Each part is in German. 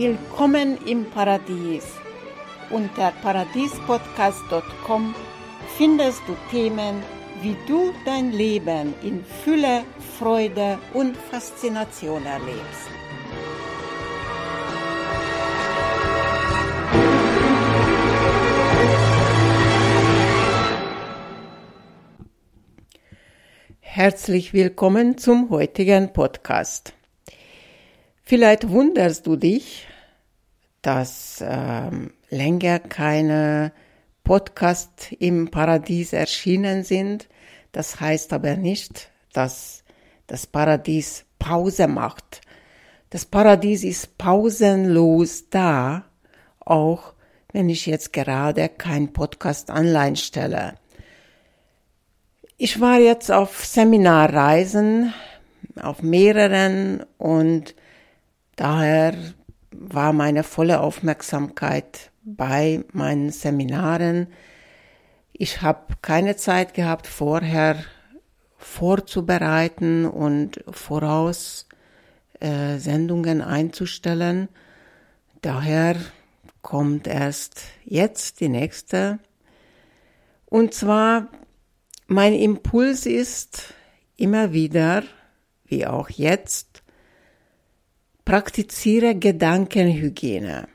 Willkommen im Paradies. Unter paradiespodcast.com findest du Themen, wie du dein Leben in Fülle, Freude und Faszination erlebst. Herzlich willkommen zum heutigen Podcast. Vielleicht wunderst du dich, dass länger keine Podcasts im Paradies erschienen sind. Das heißt aber nicht, dass das Paradies Pause macht. Das Paradies ist pausenlos da, auch wenn ich jetzt gerade keinen Podcast online stelle. Ich war jetzt auf Seminarreisen, auf mehreren, und daher war meine volle Aufmerksamkeit bei meinen Seminaren. Ich habe keine Zeit gehabt, vorher vorzubereiten und voraus Sendungen einzustellen. Daher kommt erst jetzt die nächste. Und zwar, mein Impuls ist immer wieder, wie auch jetzt, praktiziere Gedankenhygiene.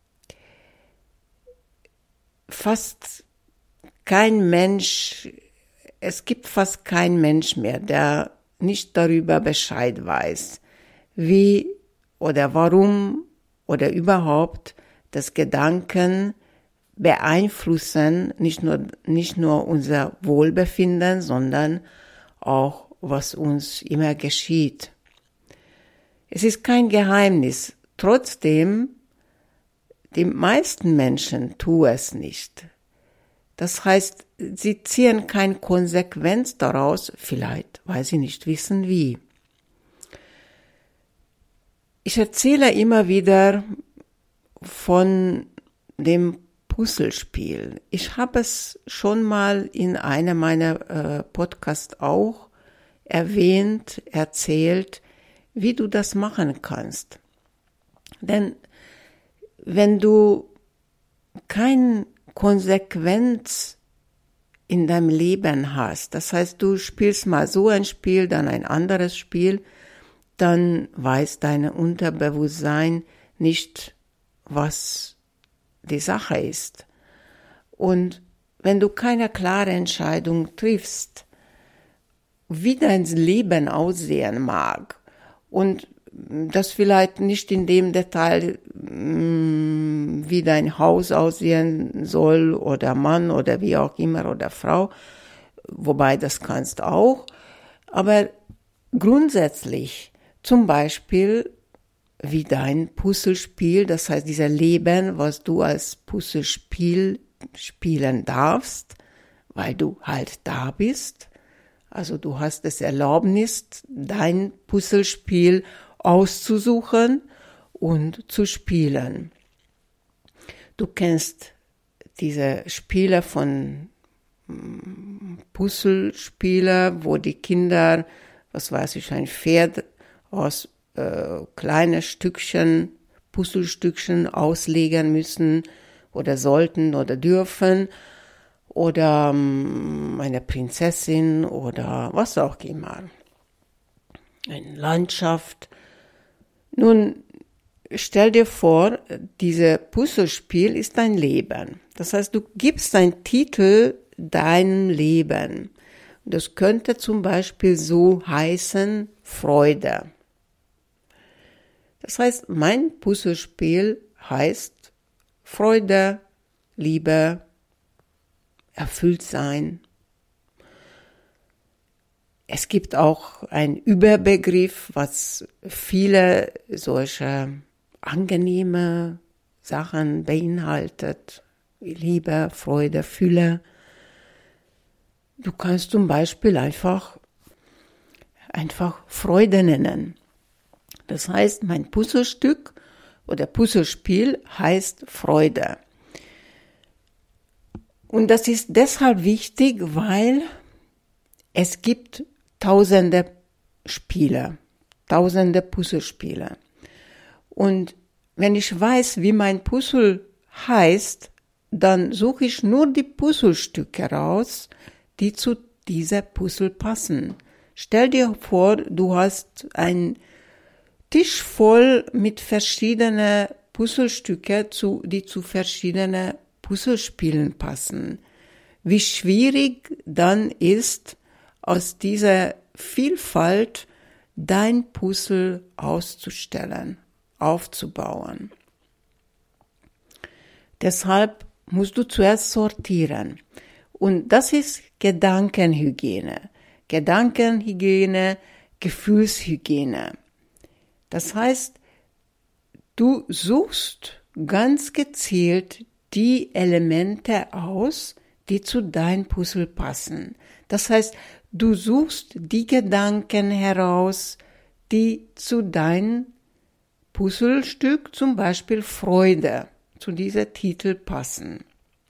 Es gibt fast keinen Mensch mehr, der nicht darüber Bescheid weiß, wie oder warum oder überhaupt das Gedanken beeinflussen nicht nur unser Wohlbefinden, sondern auch, was uns immer geschieht. Es ist kein Geheimnis. Trotzdem, die meisten Menschen tun es nicht. Das heißt, sie ziehen keine Konsequenz daraus, vielleicht, weil sie nicht wissen, wie. Ich erzähle immer wieder von dem Puzzlespiel. Ich habe es schon mal in einem meiner Podcasts auch erzählt, wie du das machen kannst. Denn wenn du keine Konsequenz in deinem Leben hast, das heißt, du spielst mal so ein Spiel, dann ein anderes Spiel, dann weiß dein Unterbewusstsein nicht, was die Sache ist. Und wenn du keine klare Entscheidung triffst, wie dein Leben aussehen mag, und das vielleicht nicht in dem Detail, wie dein Haus aussehen soll, oder Mann oder wie auch immer, oder Frau, wobei das kannst auch, aber grundsätzlich, zum Beispiel wie dein Puzzlespiel, das heißt dieser Leben, was du als Puzzlespiel spielen darfst, weil du halt da bist. Also du hast das Erlaubnis, dein Puzzlespiel auszusuchen und zu spielen. Du kennst diese Spiele von Puzzlespiele, wo die Kinder, ein Pferd aus kleine Stückchen, Puzzlestückchen auslegen müssen oder sollten oder dürfen, oder eine Prinzessin oder was auch immer. Eine Landschaft. Nun, stell dir vor, dieses Puzzlespiel ist dein Leben. Das heißt, du gibst einen Titel deinem Leben. Das könnte zum Beispiel so heißen: Freude. Das heißt, mein Puzzlespiel heißt Freude, Liebe, Erfülltsein. Es gibt auch einen Überbegriff, was viele solche angenehme Sachen beinhaltet. Liebe, Freude, Fülle. Du kannst zum Beispiel einfach Freude nennen. Das heißt, mein Puzzlestück oder Puzzlespiel heißt Freude. Und das ist deshalb wichtig, weil es gibt tausende Puzzlespiele. Und wenn ich weiß, wie mein Puzzle heißt, dann suche ich nur die Puzzlestücke raus, die zu dieser Puzzle passen. Stell dir vor, du hast einen Tisch voll mit verschiedenen Puzzlestücke, die zu verschiedenen Puzzlespielen passen. Wie schwierig dann ist, aus dieser Vielfalt dein Puzzle auszustellen, aufzubauen. Deshalb musst du zuerst sortieren. Und das ist Gedankenhygiene. Gedankenhygiene, Gefühlshygiene. Das heißt, du suchst ganz gezielt die Elemente aus, die zu deinem Puzzle passen. Das heißt, du suchst die Gedanken heraus, die zu deinem Puzzlestück, zum Beispiel Freude, zu diesem Titel passen.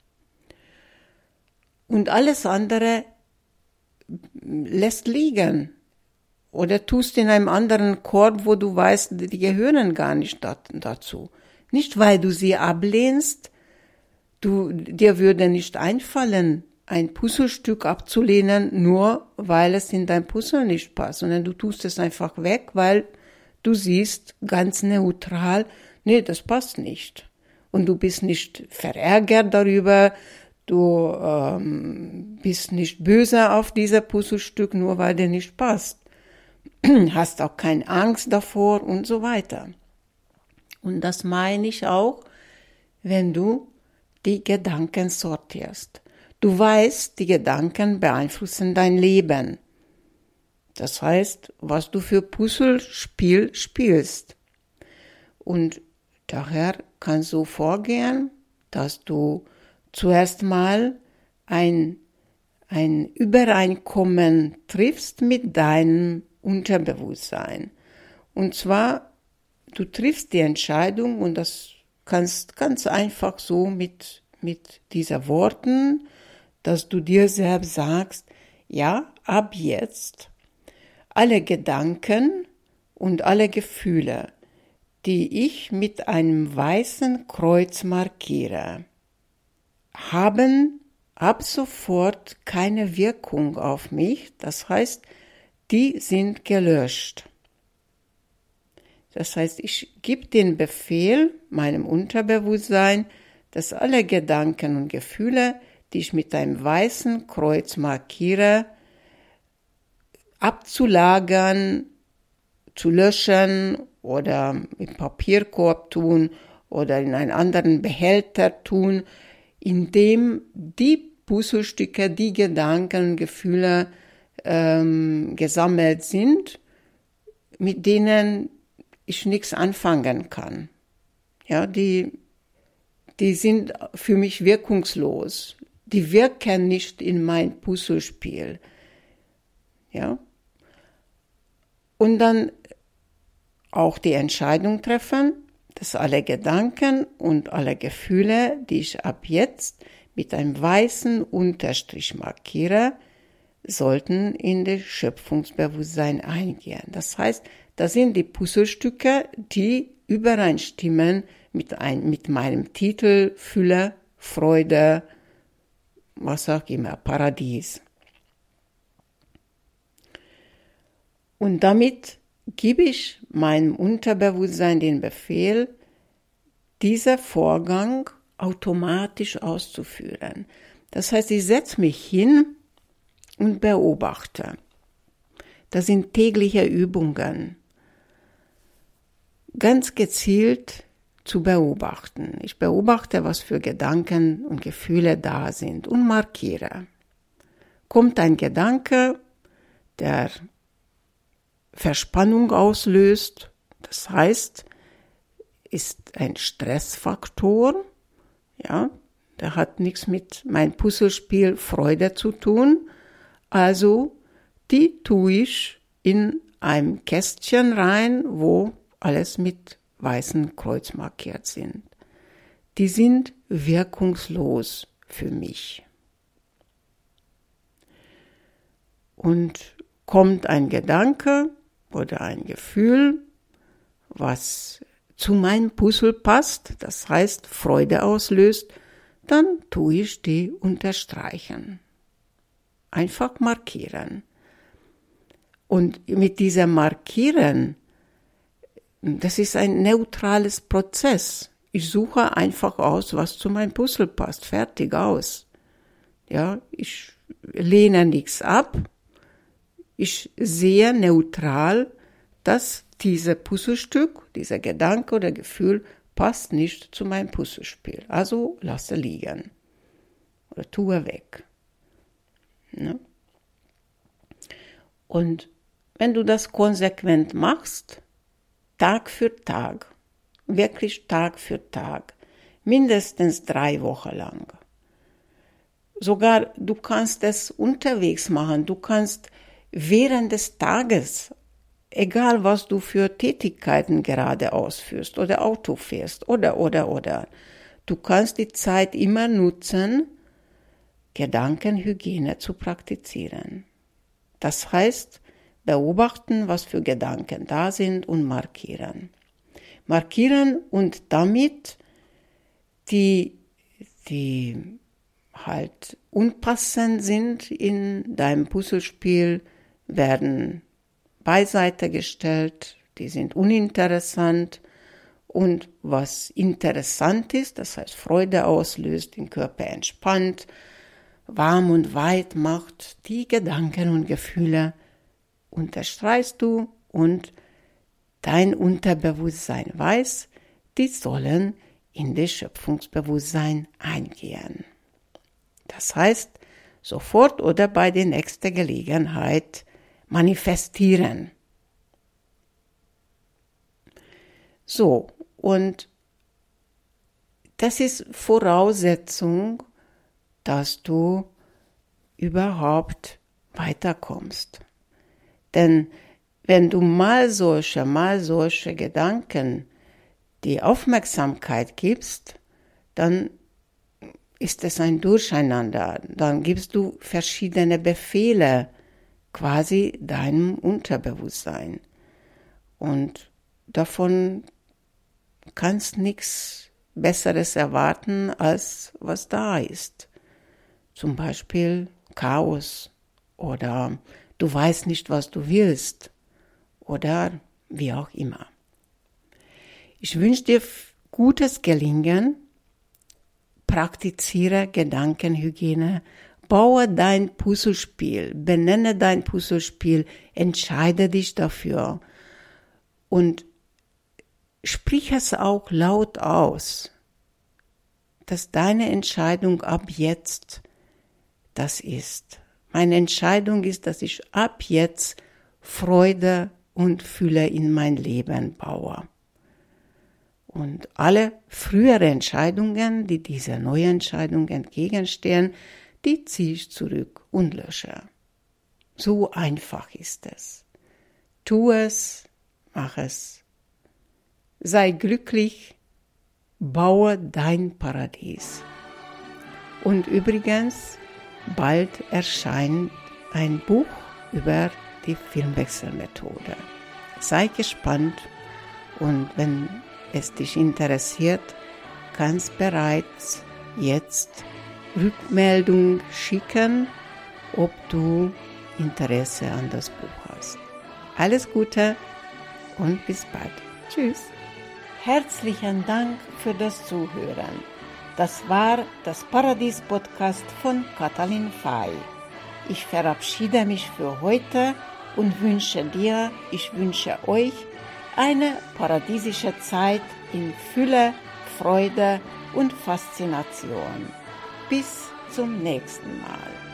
Und alles andere lässt liegen oder tust in einem anderen Korb, wo du weißt, die gehören gar nicht dazu. Nicht, weil du sie ablehnst, dir würde nicht einfallen, ein Puzzlestück abzulehnen, nur weil es in dein Puzzle nicht passt, sondern du tust es einfach weg, weil du siehst ganz neutral, nee, das passt nicht. Und du bist nicht verärgert darüber, du bist nicht böse auf dieses Puzzlestück, nur weil der nicht passt. Hast auch keine Angst davor und so weiter. Und das meine ich auch, wenn du die Gedanken sortierst. Du weißt, die Gedanken beeinflussen dein Leben. Das heißt, was du für Puzzlespiel spielst. Und daher kannst du vorgehen, dass du zuerst mal ein Übereinkommen triffst mit deinem Unterbewusstsein. Und zwar, du triffst die Entscheidung und das kannst ganz einfach so mit dieser Worten, dass du dir selbst sagst, ja, ab jetzt alle Gedanken und alle Gefühle, die ich mit einem weißen Kreuz markiere, haben ab sofort keine Wirkung auf mich. Das heißt, die sind gelöscht. Das heißt, ich gebe den Befehl meinem Unterbewusstsein, dass alle Gedanken und Gefühle, die ich mit einem weißen Kreuz markiere, abzulagern, zu löschen oder im Papierkorb tun oder in einen anderen Behälter tun, in dem die Puzzlestücke, die Gedanken und Gefühle gesammelt sind, mit denen ich nichts anfangen kann. Ja, die sind für mich wirkungslos. Die wirken nicht in mein Puzzlespiel. Ja. Und dann auch die Entscheidung treffen, dass alle Gedanken und alle Gefühle, die ich ab jetzt mit einem weißen Unterstrich markiere, sollten in das Schöpfungsbewusstsein eingehen. Das heißt, das sind die Puzzlestücke, die übereinstimmen mit meinem Titel Fülle, Freude, was auch immer, Paradies. Und damit gebe ich meinem Unterbewusstsein den Befehl, dieser Vorgang automatisch auszuführen. Das heißt, ich setze mich hin und beobachte. Das sind tägliche Übungen. Ganz gezielt zu beobachten. Ich beobachte, was für Gedanken und Gefühle da sind und markiere. Kommt ein Gedanke, der Verspannung auslöst, das heißt, ist ein Stressfaktor, ja, der hat nichts mit meinem Puzzlespiel Freude zu tun, also die tue ich in ein Kästchen rein, wo alles mit weißem Kreuz markiert sind. Die sind wirkungslos für mich. Und kommt ein Gedanke oder ein Gefühl, was zu meinem Puzzle passt, das heißt Freude auslöst, dann tue ich die unterstreichen. Einfach markieren. Und mit diesem Markieren, das ist ein neutrales Prozess. Ich suche einfach aus, was zu meinem Puzzle passt. Fertig aus. Ja, ich lehne nichts ab. Ich sehe neutral, dass dieses Puzzlestück, dieser Gedanke oder Gefühl passt nicht zu meinem Puzzlespiel. Also lasse liegen. Oder tue weg. Ne? Und wenn du das konsequent machst, Tag für Tag, wirklich Tag für Tag, mindestens 3 Wochen lang. Sogar du kannst es unterwegs machen, du kannst während des Tages, egal was du für Tätigkeiten gerade ausführst oder Auto fährst oder. Du kannst die Zeit immer nutzen, Gedankenhygiene zu praktizieren. Das heißt, beobachten, was für Gedanken da sind und markieren. Markieren und damit die halt unpassend sind in deinem Puzzlespiel, werden beiseite gestellt, die sind uninteressant und was interessant ist, das heißt Freude auslöst, den Körper entspannt, warm und weit macht, die Gedanken und Gefühle unterstreichst du und dein Unterbewusstsein weiß, die sollen in das Schöpfungsbewusstsein eingehen. Das heißt, sofort oder bei der nächsten Gelegenheit manifestieren. So, und das ist Voraussetzung, dass du überhaupt weiterkommst. Denn wenn du mal solche Gedanken die Aufmerksamkeit gibst, dann ist es ein Durcheinander. Dann gibst du verschiedene Befehle quasi deinem Unterbewusstsein. Und davon kannst nichts Besseres erwarten, als was da ist. Zum Beispiel Chaos oder du weißt nicht, was du willst oder wie auch immer. Ich wünsche dir gutes Gelingen, praktiziere Gedankenhygiene, baue dein Puzzlespiel, benenne dein Puzzlespiel, entscheide dich dafür und sprich es auch laut aus, dass deine Entscheidung ab jetzt das ist. Meine Entscheidung ist, dass ich ab jetzt Freude und Fülle in mein Leben baue. Und alle früheren Entscheidungen, die dieser neuen Entscheidung entgegenstehen, die ziehe ich zurück und lösche. So einfach ist es. Tu es, mach es. Sei glücklich, baue dein Paradies. Und übrigens, bald erscheint ein Buch über die Filmwechselmethode. Sei gespannt und wenn es dich interessiert, kannst bereits jetzt Rückmeldung schicken, ob du Interesse an das Buch hast. Alles Gute und bis bald. Tschüss. Herzlichen Dank für das Zuhören. Das war das Paradies-Podcast von Katalin Fay. Ich verabschiede mich für heute und wünsche euch eine paradiesische Zeit in Fülle, Freude und Faszination. Bis zum nächsten Mal.